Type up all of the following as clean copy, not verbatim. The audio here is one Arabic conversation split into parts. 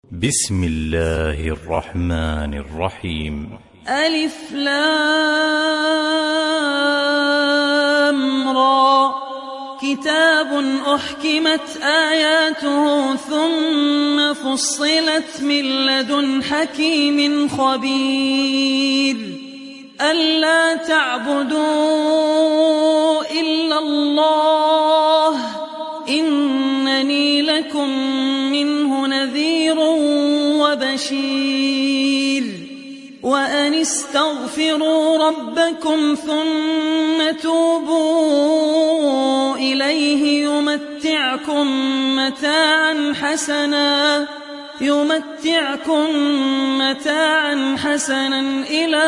بسم الله الرحمن الرحيم. ألف لام را كتاب أحكمت آياته ثم فصلت من لدن حكيم خبير ألا تعبدوا إلا الله إنني لكم منه نذير وبشير وأن استغفروا ربكم ثم توبوا إليه يمتعكم متاعا حسنا إلى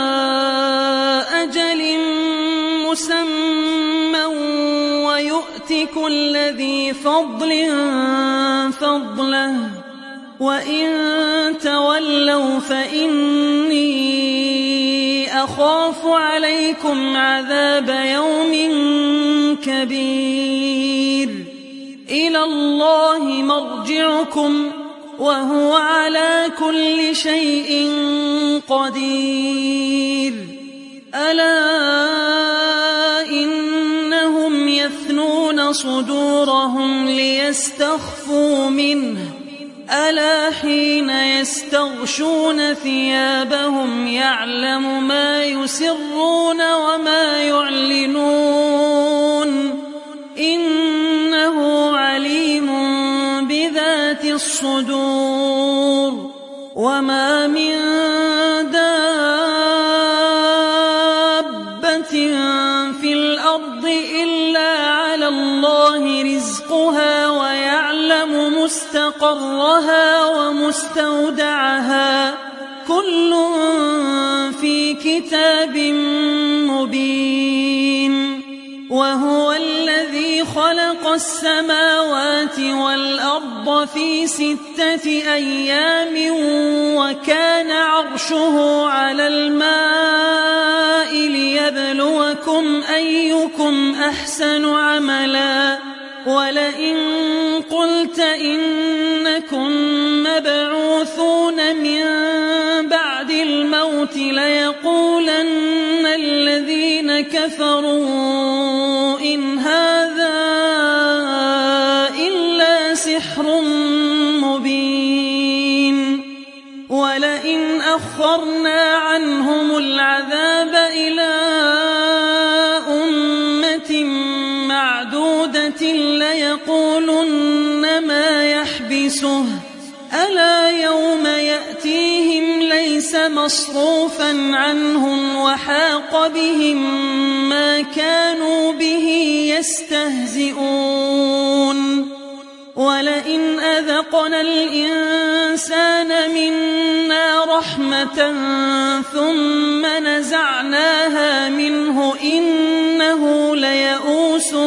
أجل مسمى ويؤت كل ذي فضل فضله وإن تولوا فإني أخاف عليكم عذاب يوم كبير إلى الله مرجعكم وهو على كل شيء قدير ألا إنهم يثنون صدورهم ليستخفوا منه ألا حين يستغشون ثيابهم يعلم ما يسرون وما يعلنون إنه عليم بذات الصدور وما من دابة في الأرض إلا على الله رزقها ويعلم مستقرها ومستودعها كل في كتاب مبين وهو الذي خلق السماوات والأرض في 6 أيام وكان عرشه على الماء ليبلوكم أيكم أحسن عملا ولئن قلت إنكم مبعوثون من بعد الموت ليقولن الذين كفروا إن هذا إلا سحر مبين ولئن أخرنا عنهم العذاب إلى أمة معدودة ليقولن ما يحبسه ألا يوم يأتيهم ليس مصروفا عنهم وحاق بهم ما كانوا به يستهزئون ولئن أذقنا الإنسان منا رحمة ثم نزعناها منه إنه ليئوس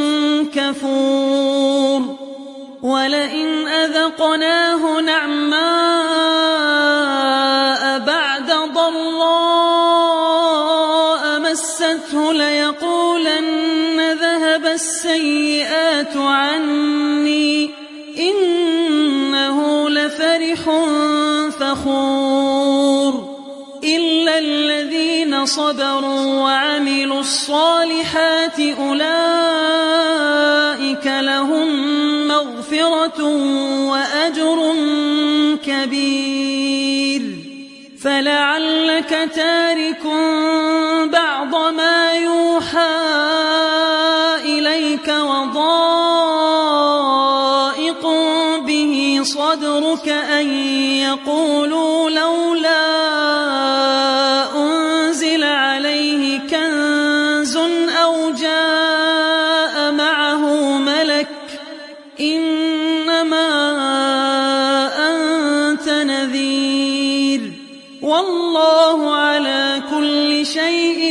كفور ولئن أذقناه نعماء بعد ضراء مسته ليقولن ذهب السيئات عني إنه لفرح فخور إلا الذين صبروا وعملوا الصالحات أولئك لهم مغفرة وأجر كبير فلعلك تارك بعض ما يوحى إليك وضائق به صدرك أن يقولوا لولا أنزل عليه كنز أو جاء معه ملك إنما أنت نذير والله على كل شيء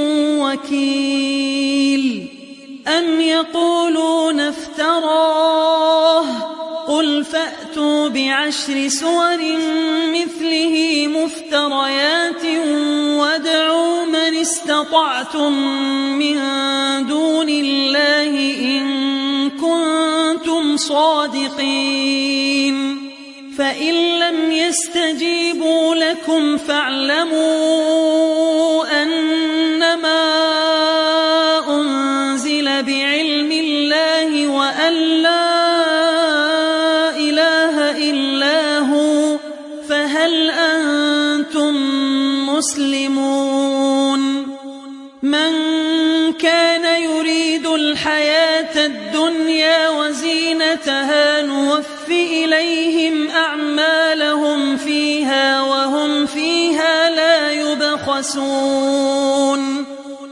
وكيل أم يقولون افتراه قل فأتوا ب10 سور مثله مفتريات وادعوا من استطعتم من دون الله إن كنتم صادقين فإن لم يستجيبوا لكم فاعلموا أنما أنزل بعلم الله وأن لا إله إلا هو فهل أنتم مسلمون من كان يريد الحياة الدنيا وزينتها نوف إليهم أعمالهم فيها وهم فيها لا يبخسون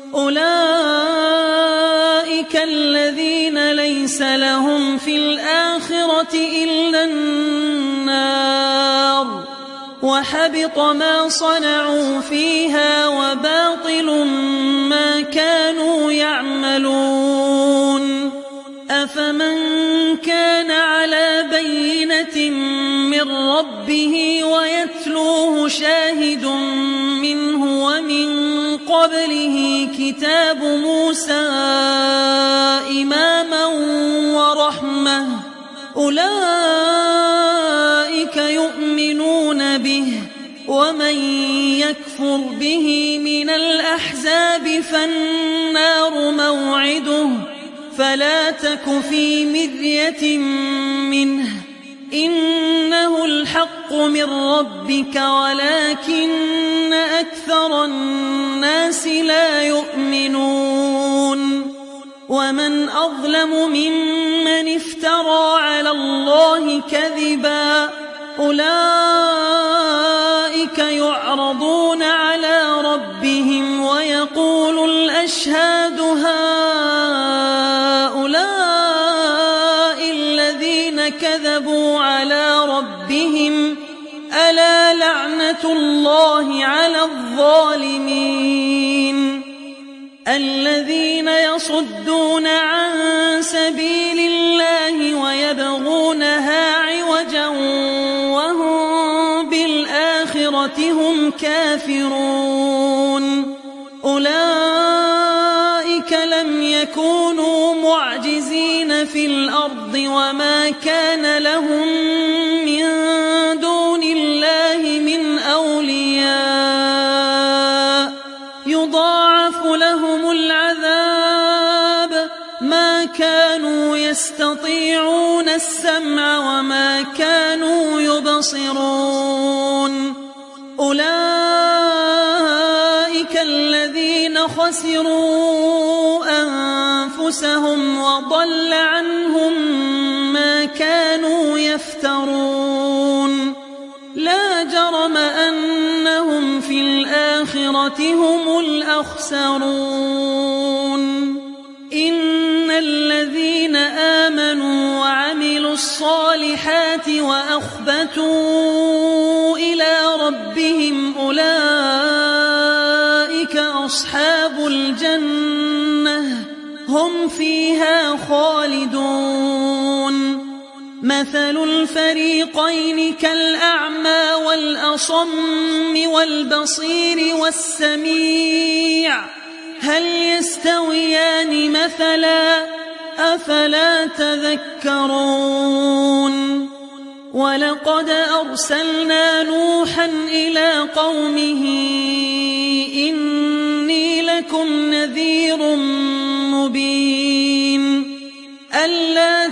أولئك الذين ليس لهم في الآخرة إلا النار وحبط ما صنعوا فيها وباطل ما كانوا يعملون أفمن كان على بينة من ربه ويتلوه شاهد منه ومن قبله كتاب موسى إماما ورحمة أولئك يؤمنون به ومن يكفر به من الأحزاب فالنار موعده فلا تك في مرية منه إنه الحق من ربك ولكن أكثر الناس لا يؤمنون ومن أظلم ممن افترى على الله كذبا أولئك يعرضون على ربهم ويقول الأشهاد هؤلاء الذين كذبوا على ربهم ألا لعنة الله على الظالمين الذين يصدون عن سبيل الله ويبغونها عوجا وهم بالآخرة هم كافرون أولئك لم يكونوا معجزين في الأرض وما كان لهم من دون الله من أولياء يضاعف لهم العذاب ما كانوا يستطيعون السمع وما كانوا يبصرون أولئك الذين خسروا أنفسهم وضل عنهم ما كانوا يفترون لا جرم أنهم في الآخرة هم الأخسرون إن الذين آمنوا وعملوا الصالحات وأخبتوا إلى ربهم أولئك أصحاب الجنة هم فيها خالدون مثل الفريقين كالأعمى والأصم والبصير والسميع هل يستويان مثلا أفلا تذكرون ولقد أرسلنا نوحا إلى قومه إني لكم نذير مبين ألا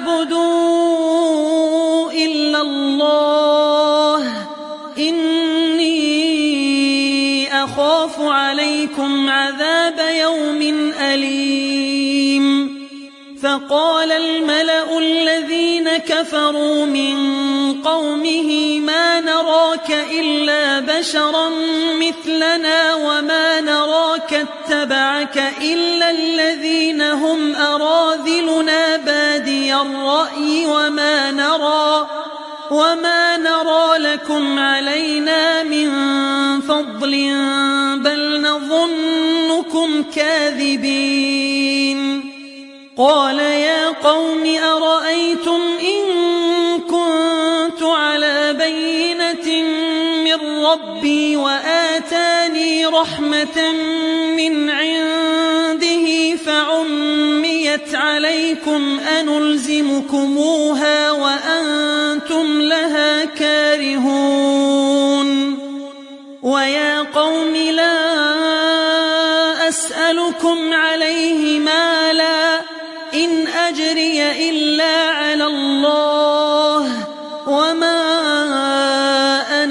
تعبدوا إلا الله إني أخاف عليكم عذاب يوم أليم فقال الملأ الذين كفروا من قومه ما نراك إلا بشرا مثلنا وما نراك اتبعك إلا الذين هم أراذلنا بادي الرأي وما نرى لكم علينا من فضل بل نظنكم كاذبين قال يا قوم أرأيتم إن كنت على بينة من ربي وآتاني رحمة من عنده فعميت عليكم أنلزمكموها وأنتم لها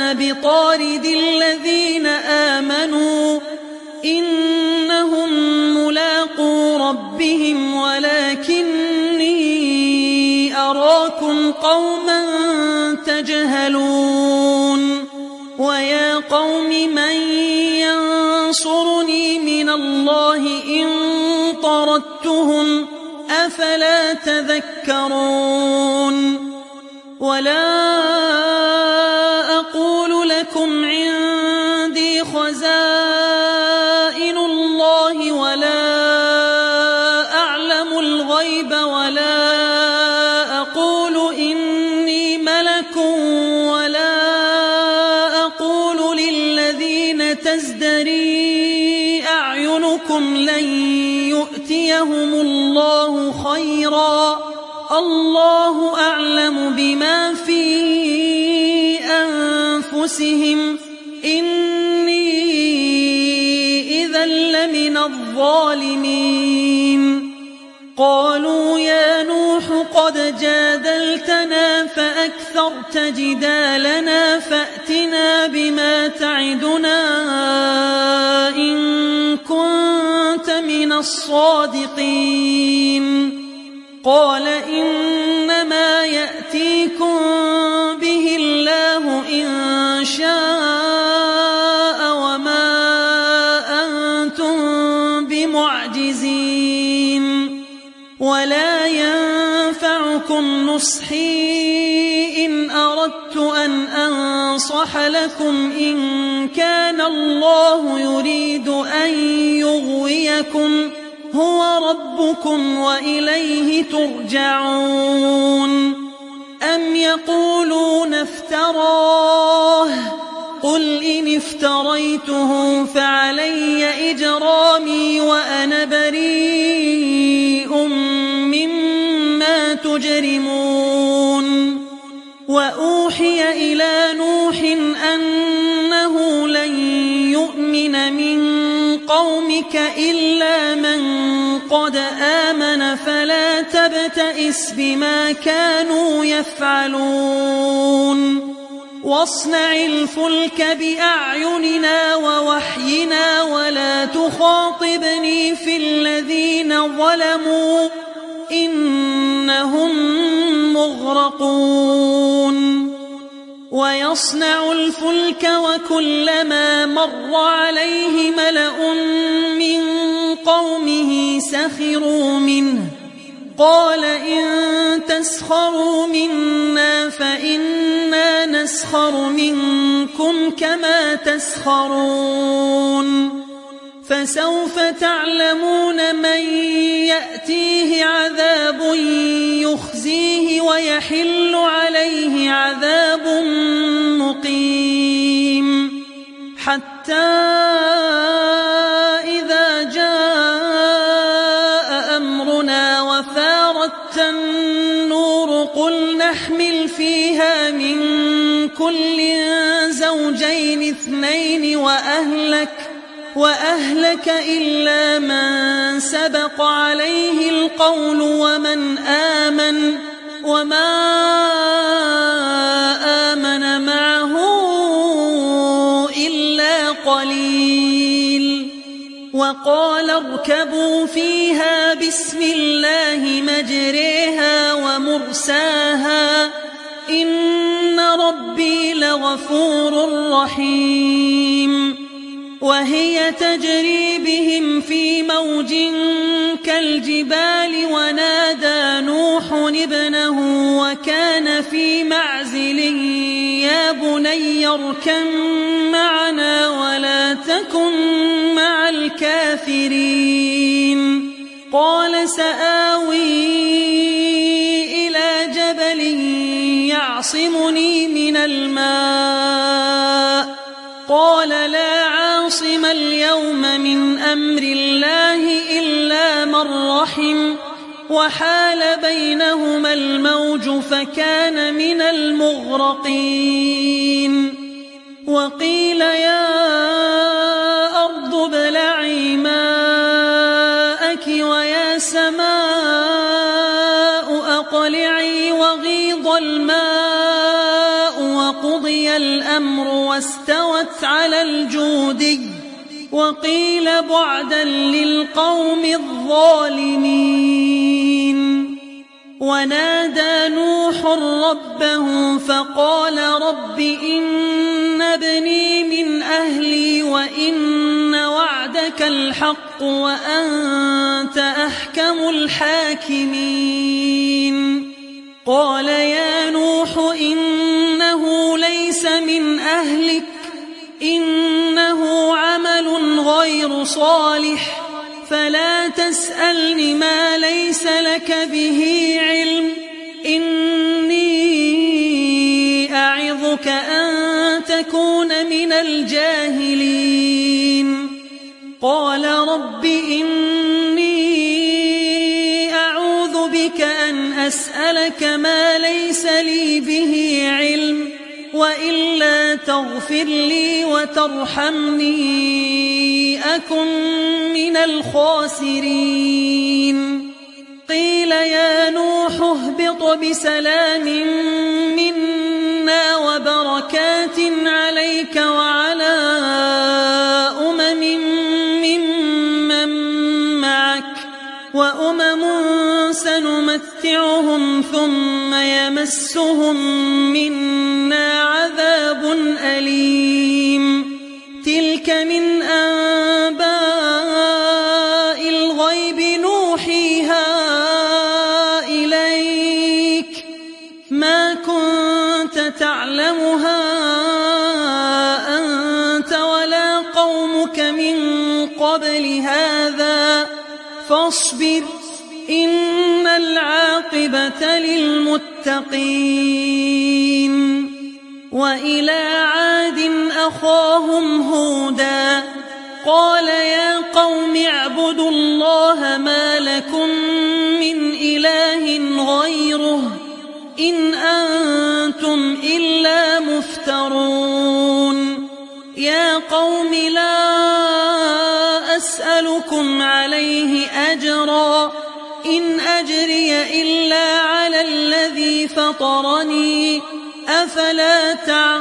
بطارد الذين آمنوا إنهم ملاقو ربهم ولكني أراكم قوما تجهلون ويا قوم من ينصرني من الله إن طردتهم أفلا تذكرون ولا أقول لكم عندي خزائن الله ولا أعلم الغيب ولا أقول إني ملك ولا أقول للذين تزدري أعينكم لن يؤتيهم الله خيرا الله أعلم بما في أنفسهم إني إذا لمن الظالمين قالوا يا نوح قد جادلتنا فأكثرت جدالنا فأتنا بما تعدنا إن كنت من الصادقين قال إنما يأتيكم به الله إن شاء وما أنتم بمعجزين ولا ينفعكم نصحي إن أردت أن أنصح لكم إن كان الله يريد أن يغويكم هو ربكم وإليه ترجعون أم يقولون افتراه قل إن افتريته فعلي إجرامي وأنا بريء مما تجرمون وأوحي إلى نوح أنه لن يؤمن من قومك إلا من قد آمن فلا تبتئس بما كانوا يفعلون واصنع الفلك بأعيننا ووحينا ولا تخاطبني في الذين ظلموا إنهم مغرقون ويصنع الفلك وكلما مر عليه ملأ من قومه سخروا منه قال إن تسخروا منا فإنا نسخر منكم كما تسخرون فسوف تعلمون من يأتيه عذاب يخزيه ويحل عليه عذاب مقيم حتى إذا جاء أمرنا وفارت النور قل نحمل فيها من كل زوجين اثنين وأهلك إلا من سبق عليه القول ومن آمن وما آمن معه إلا قليل وقال اركبوا فيها بسم الله مجريها ومرساها إن ربي لغفور رحيم وهي تجري بهم في موج كالجبال ونادى نوح ابنه وكان في معزل يا بني اركب معنا ولا تكن مع الكافرين قال سآوي إلى جبل يعصمني من الماء قال لا عاصم اليوم من أمر الله إلا من رحم وحال بينهما الموج فكان من المغرقين وقيل يا أرض ابلعي ماءك ويا سماء أقلعي وغيض الماء وقضي وقضي الأمر واستوت على الجودي وقيل بعدا للقوم الظالمين. ونادى نوح ربه فقال رب إن ابني من أهلي وإن وعدك الحق وأنت أحكم الحاكمين. قال يا نوح إنه ليس من أهلك إنه عمل غير صالح فلا تسألني ما ليس لك به علم إني أعظك أن تكون من الجاهلين. قال رب إني أعوذ بك أن أسألك ما ليس لي به علم وإلا تغفر لي وترحمني أكن من الخاسرين. قيل يا نوح اهبط بسلام منا وبركات عليك وعلى أمم ممن معك وأمم سنمتعهم ثم يمسهم منا عذاب أليم. تلك من أنباء الغيب نوحيها إليك ما كنت تعلمها أنت ولا قومك من قبل هذا فاصبر إن العاقبة للمتقين. وإلى عاد أخاهم هودا قال يا قوم اعبدوا الله ما لكم من إله غيره إن أنتم إلا مفترون. يا قوم لا أسألكم عليه أجرا إن أجري إلا على الذي فطرني أفلا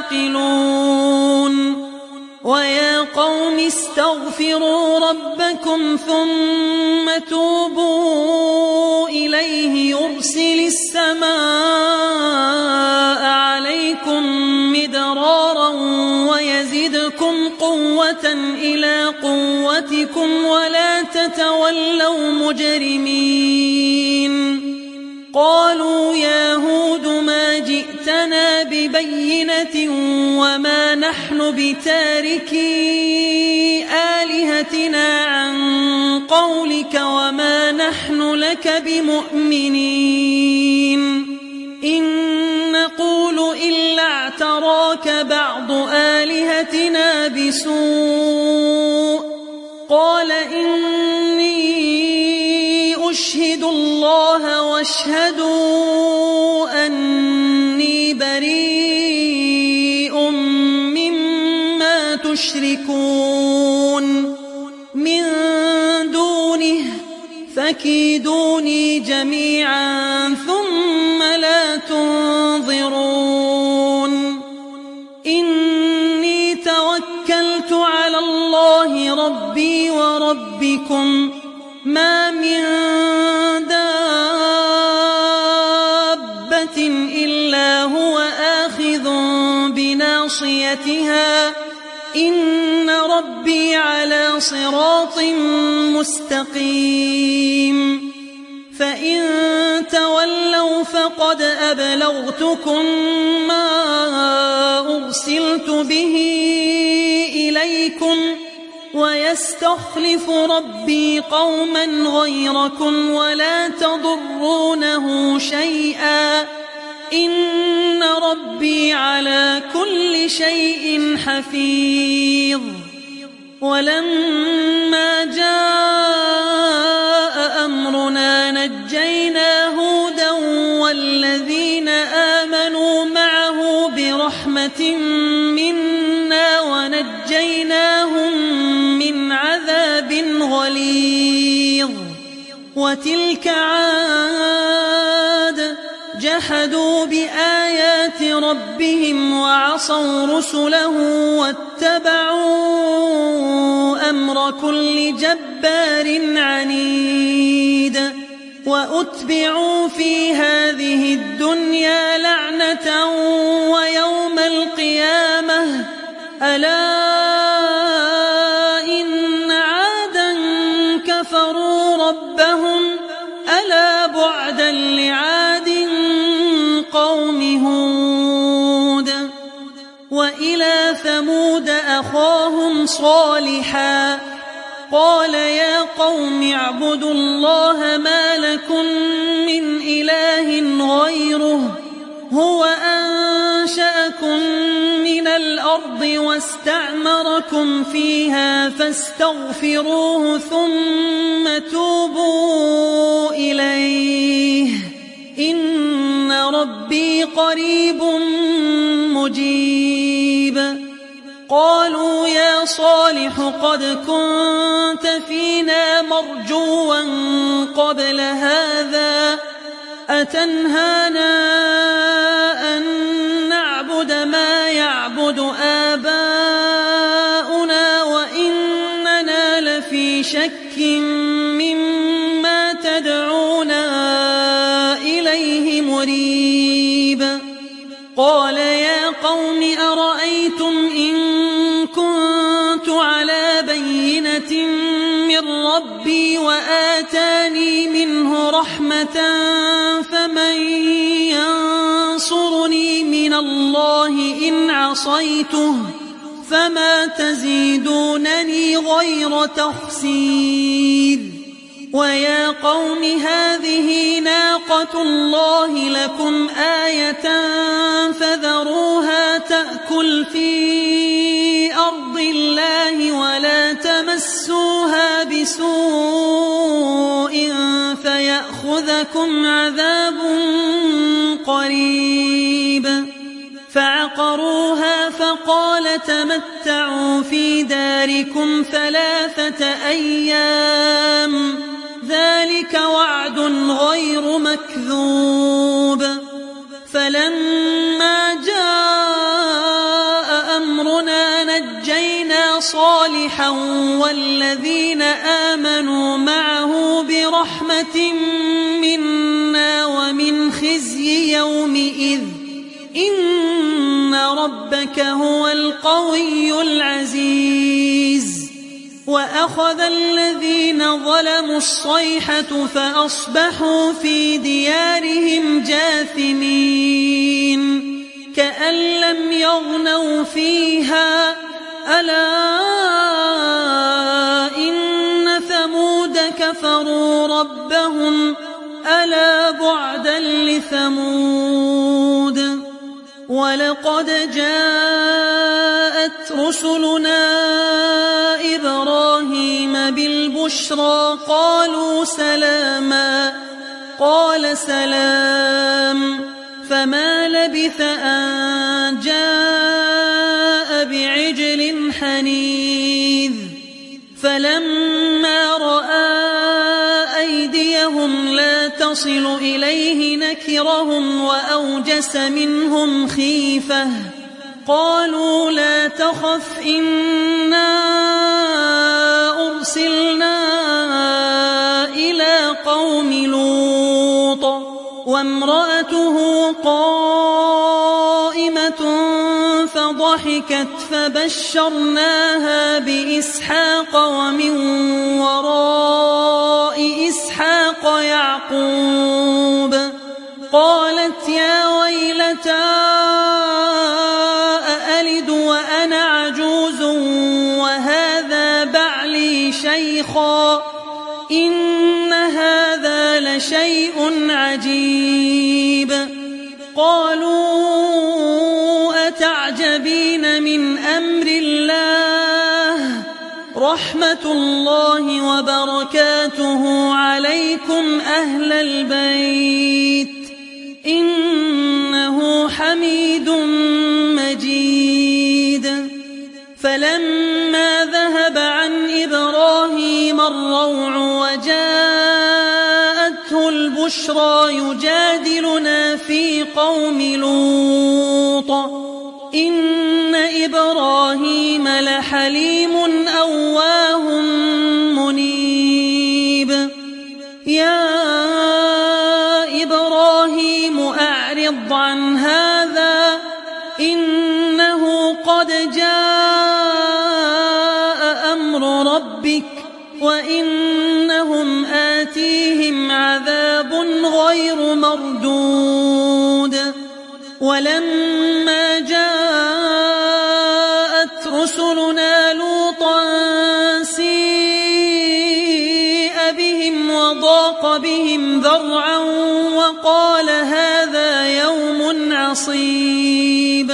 تعقلون. ويا قوم استغفروا ربكم ثم توبوا إليه يرسل السماء عليكم مدرارا ويزدكم قوة إلى قوتكم ولا تتولوا مجرمين. قالوا يا هود ما جئتنا ببينة وما نحن بتاركي آلهتنا عن قولك وما نحن لك بمؤمنين إن نقول إلا اعتراك بعض آلهتنا بسوء. قال إني أشهد الله واشهدوا أني بريء مما تشركون من دونه فكيدوني جميعا ثم لا تنظرون. إني توكلت على الله ربي وربكم ما من دابة إلا هو آخذ بناصيتها إن ربي على صراط مستقيم. فإن تولوا فقد أبلغتكم ما أرسلت به إليكم ويستخلف ربي قوما غيركم ولا تضرونه شيئا إن ربي على كل شيء حفيظ. ولما جاء أمرنا نجينا هودا والذين آمنوا معه برحمة منا ونجيناهم من عذاب غليظ. وتلك عاد جحدوا بآيات ربهم وعصوا رسله واتبعوا أمر كل جبار عنيد وأتبعوا في هذه الدنيا لعنة ويوم القيامة ألا إن عادا كفروا ربهم ألا بعدا لعاد قوم هود وإلى ثمود أخاهم صالحا قال يا قوم اعبدوا الله ما لكم من إله غيره هو أنشأكم من الأرض واستعمركم فيها فاستغفروه ثم توبوا إليه إن ربي قريب مجيب قالوا يا صالح قد كنت فينا مرجوا قبل هذا أتنهانا أن نعبد ما يعبد آباؤنا وإننا لفي شك مما تدعونا إليه مريب قال يا قوم أرأيتم إن كنت على بينة من ربي وآتاني منه رحمة فمن ينصرني من الله إن عصيته فما تزيدونني غير تخسير ويا قوم هذه ناقة الله لكم آية فذروها تأكل في أرض الله ولا تمسوها بسوء فيأخذكم عذاب قريب فعقروها فقال تمتعوا في داركم 3 أيام ذلك وعد غير مكذوب فلما جاء أمرنا نجينا صالحا والذين آمنوا معه برحمة منا ومن خزي يومئذ إن ربك هو القوي العزيز وأخذ الذين ظلموا الصيحة فأصبحوا في ديارهم جاثمين كأن لم يغنوا فيها ألا إن ثمود كفروا ربهم ألا بعدا لثمود ولقد جاءت رسلنا إبراهيم بالبشرى قالوا سلاما قال سلام فما لبث أن جاء بعجل حنيذ فلما رأى أيديهم لا تصل إليه نكرهم وأوجس منهم خيفة قالوا لا تخف إنا أرسلنا إلى قوم لوط وامرأته قائمة فضحكت فبشرناها بإسحاق ومن وراء إسحاق يعقوب قالت يا ويلتى أألد وأنا عجوز وهذا بعلي شيخا إن هذا لشيء عجيب قالوا أتعجبين من أمر الله رحمة الله وبركاته عليكم أهل البيت إنه حميد مجيد فلما ذهب عن إبراهيم الروع وجاءته البشرى يجادلنا في إن إبراهيم لحليم أواه منيب يا إبراهيم أعرض عن هذا إنه قد جاء أمر ربك وإنهم آتيهم عذاب غير مردود ولما جاءت رسلنا لوطا سيء بهم وضاق بهم ذرعا وقال هذا يوم عصيب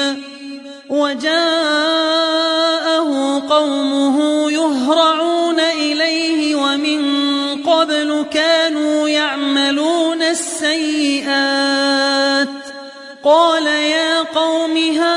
وجاءه قومه يهرعون إليه ومن قبل كانوا يعملون السيئات قال يا قوم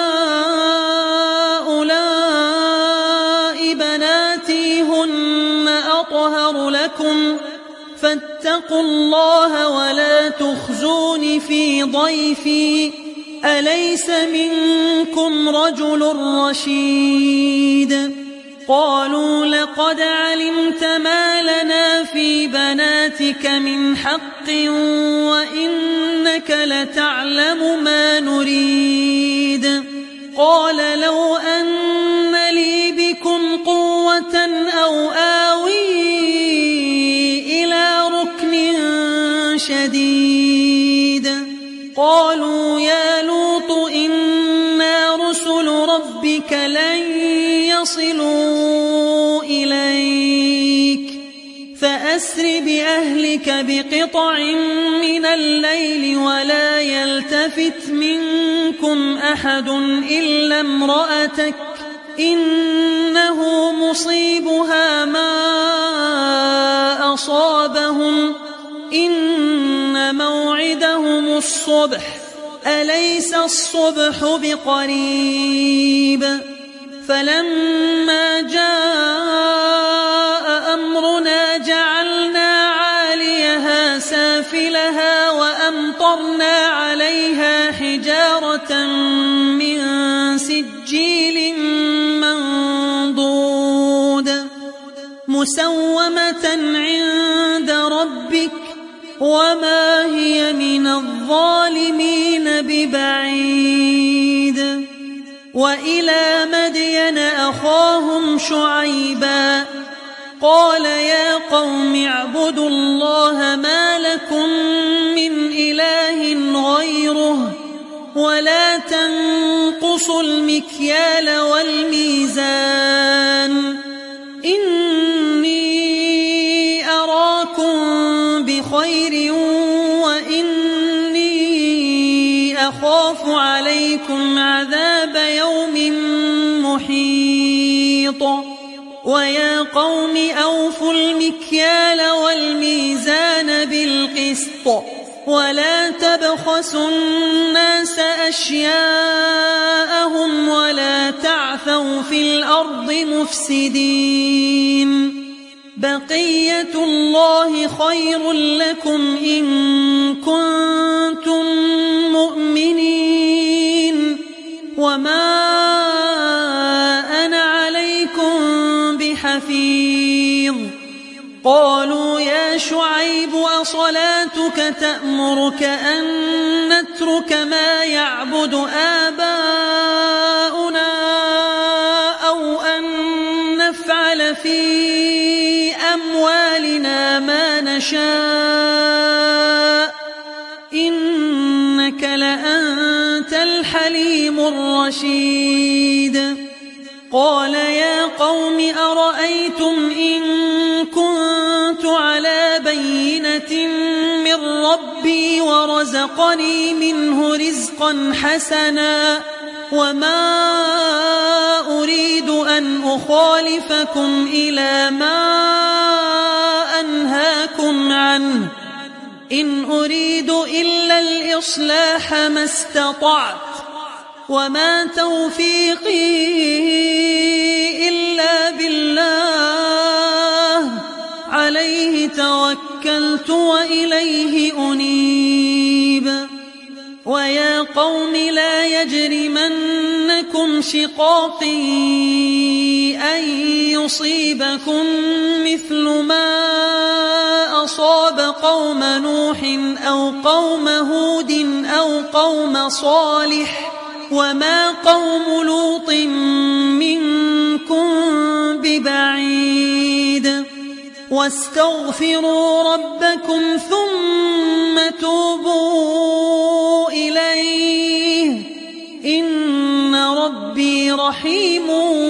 هؤلاء بناتي هن أطهر لكم فاتقوا الله ولا تخزون في ضيفي أليس منكم رجل رشيد قالوا لقد علمت ما لنا في بناتك من حق وإنك لتعلم ما نريد قال لو أن لي بكم قوة أو آوي إلى ركن شديد قالوا يا لوط إنا رسل ربك لن يصلوا إليك فأسر بأهلك بقطع من الليل ولا يلتفت منكم أحد إلا امرأتك إنه مصيبها ما أصابهم إن موعدهم الصبح أليس الصبح بقريب فلما جاء أمرنا جعلنا عاليها سافلها وأمطرنا عليها حجارة من سجيل منضود مسومة عند ربك وما هي من الظالمين ببعيد وإلى مدين أخاهم شعيبا قال يا قوم اعبدوا الله ما لكم من إله غيره ولا تنقصوا المكيال والميزان إني أراكم بخير وإني أخاف عليكم عذاب يوم محيط ويا قوم أوفوا المكيال والميزان بالقسط ولا تبخسوا الناس أشياءهم ولا تعثوا في الأرض مفسدين بقية الله خير لكم إن كنتم مؤمنين وما أنا عليكم بحفيظ قالوا يا شعيب أصلاتك تأمرك أن نترك ما يعبد آباؤنا أو أن نفعل في أموالنا ما نشاء إنك لأنت الحليم الرشيد قال يا قوم أرأيتم إن كنت على بينة من ربي ورزقني منه رزقا حسنا وما أريد أن أخالفكم إلى ما أنهاكم عنه إن أريد إلا الإصلاح ما استطعت وما توفيقي إلا بالله عليه توكلت وإليه أنيب ويا قوم لا يجرمنكم منكم شقاقي أن يصيبكم مثل ما أصاب قوم نوح أو قوم هود أو قوم صالح وما قوم لوط منكم ببعيد واستغفروا ربكم ثم توبوا إليه إن ربي رحيم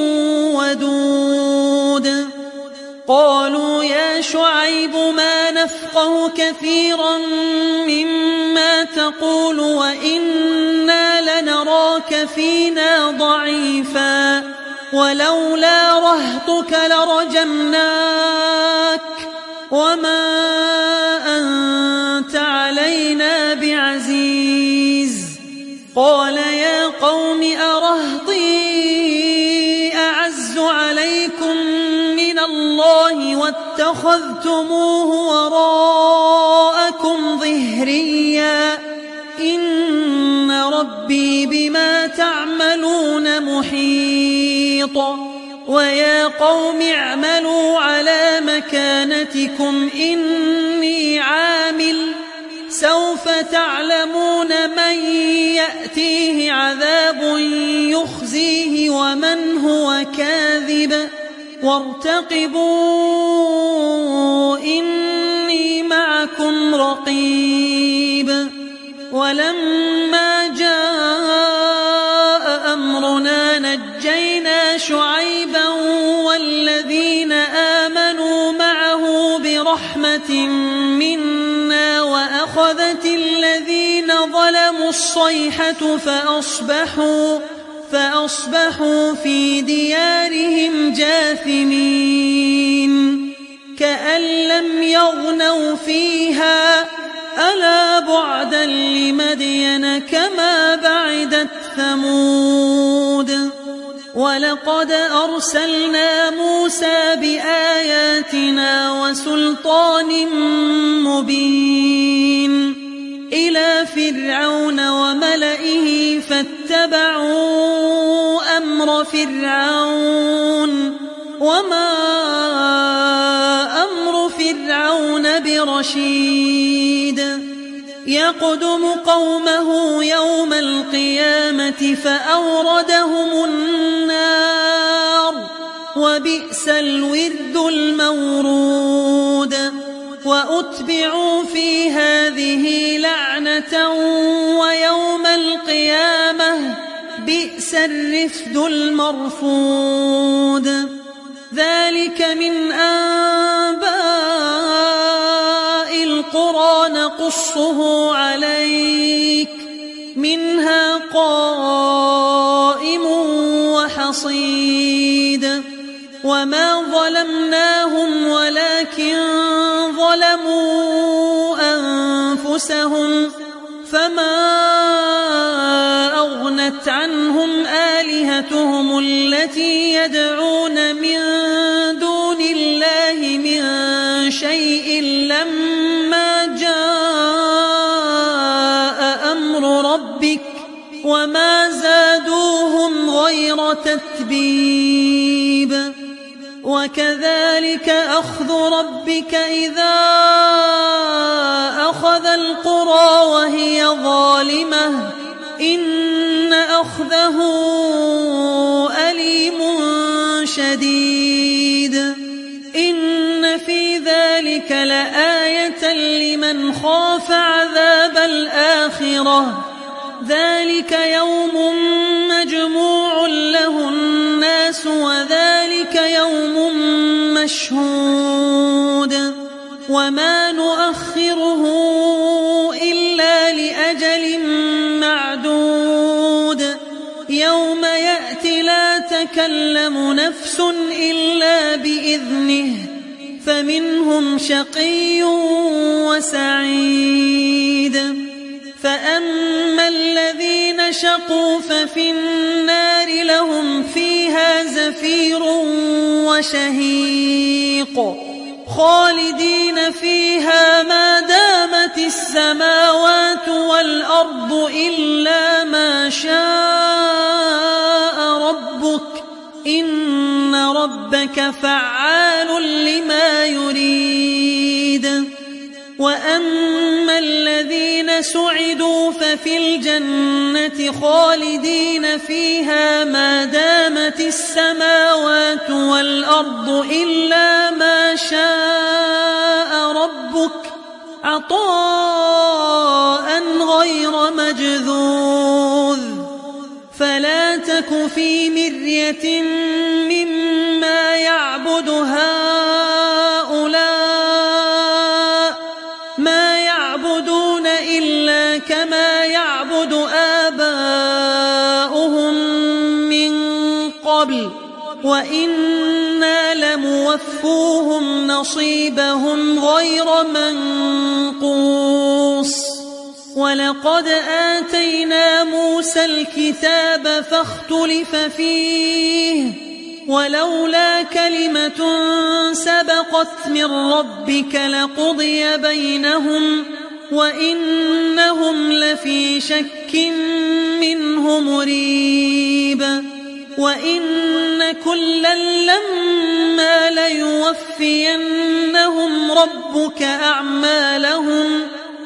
ودود. قالوا يا شعيب ما نفقه كثيرا مما تقول وإنا لنراك فينا ضعيفا ولولا رهطك لرجمناك وما أنت علينا بعزيز. قال يا قوم أرهطي أعز عليكم من الله واتخذتموه وراءكم ظهريا إن ربي بما تعملون محيط. ويا قوم اعملوا على مكانتكم إني عامل سوف تعلمون من يأتيه عذاب يخزيه ومن هو كاذب وارتقبوا إني معكم رقيب. ولما جاء أمرنا نجينا شعيبا والذين آمنوا معه برحمة منا وأخذت الذين ظلموا الصيحة فأصبحوا في ديارهم جاثمين كأن لم يغنوا فيها ألا بعدا لمدين كما بعدت ثمود. ولقد أرسلنا موسى بآياتنا وسلطان مبين إلى فرعون وملئه فاتبعوا أمر فرعون وما أمر فرعون برشيد. يقدم قومه يوم القيامة فأوردهم النار وبئس الورد المورود. وأتبعوا في هذه لعنة ويوم القيامة بئس الرفد المرفود. ذلك من أنباء القرى نقصه عليك منها قائم وحصيد. وما ظلمناهم ولكن ظلموا أنفسهم فما أغنت عنهم آلهتهم التي يدعون من دون الله من شيء لما جاء أمر ربك وما زادوهم غير تتبيب. وكذلك أخذ ربك إذا أخذ القرى وهي ظالمة إن أخذه أليم شديد. إن في ذلك لآية لمن خاف عذاب الآخرة ذلك يوم مجموع له الناس وذلك يوم مشهود. وما نؤخره إلا لأجل معدود يوم يأتي لا تكلم نفس إلا بإذنه فمنهم شقي وسعيد. فأما الذين شقوا ففي النار لهم فيها زفير وشهيق خالدين فيها ما دامت السماوات والأرض إلا ما شاء ربك فعال لما يريد وأما الذين سعدوا ففي الجنة خالدين فيها ما دامت السماوات والأرض إلا ما شاء ربك عطاء غير مجذوذ فلا تك في مرية مما يعبد هؤلاء ما يعبدون إلا كما يعبد آباؤهم من قبل وإنا لموفوهم نصيبهم غير منقوص ولقد آتينا موسى الكتاب فاختلف فيه ولولا كلمة سبقت من ربك لقضي بينهم وإنهم لفي شك منه مريب وإن كلا لما ليوفينهم ربك أعمالهم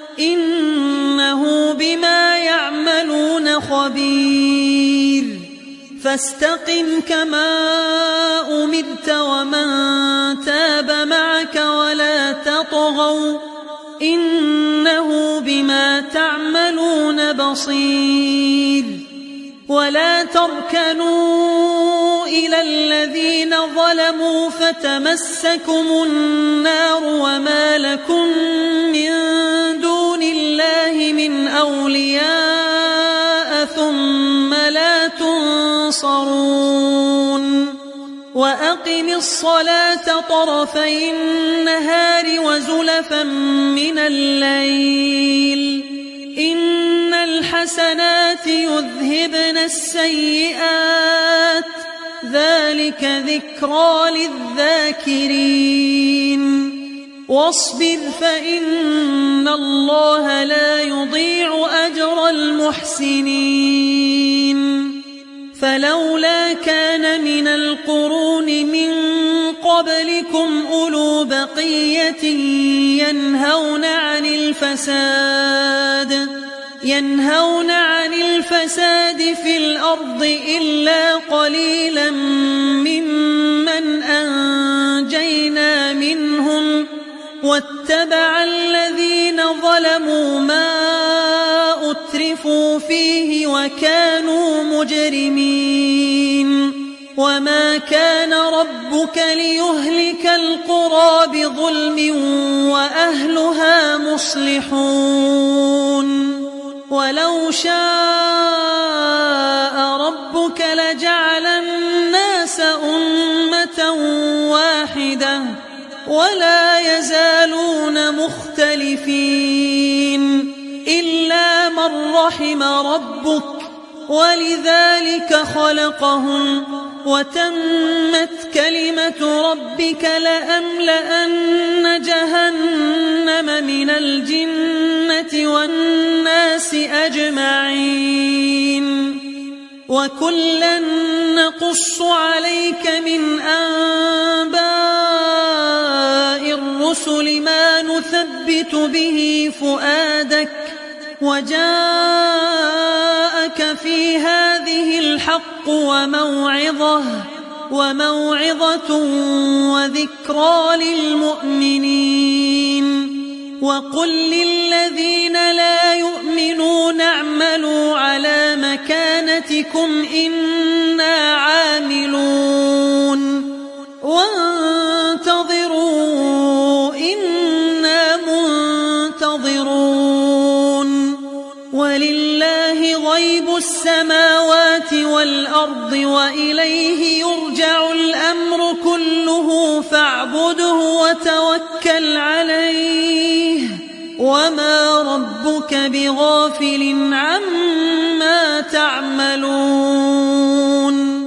إنه بما يعملون خبير فاستقم كما أمرت ومن تاب معك ولا تطغوا إنه بما تعملون بصير ولا تركنوا إلى الذين ظلموا فتمسكم النار وما لكم من دون الله من أولياء ثم لا تنصرون وأقم الصلاة طرفي النهار وزلفا من الليل إن الحسنات يذهبن السيئات ذلك ذكرى للذاكرين واصبر فإن الله لا يضيع أجر المحسنين فلولا كان من القرون من قبلكم أولو بقية ينهون عن الفساد في الأرض إلا قليلا ممن أنجينا منهم واتبع الذين ظلموا ما أترفوا فيه وكانوا مجرمين وما كان ربك ليهلك القرى بظلم وأهلها مصلحون ولو شاء ربك لجعل الناس أمة واحدة ولا يزالون مختلفين إلا من رحم ربك ولذلك خلقهم وتمت كلمة ربك لأملأن جهنم من الجنة والناس أجمعين وكلا نقص عليك من أنباء الرسل ما نثبت به فؤادك وجاءك في هذه الحق وموعظة وذكرى للمؤمنين وقل للذين لا يؤمنون اعملوا على مكانتكم إنا عاملون وانتظروا إنا منتظرون ولله غيب السماوات والأرض وإليه يرجع الأمر كله فاعبده وتوكل عليه وما ربك بغافل عما تعملون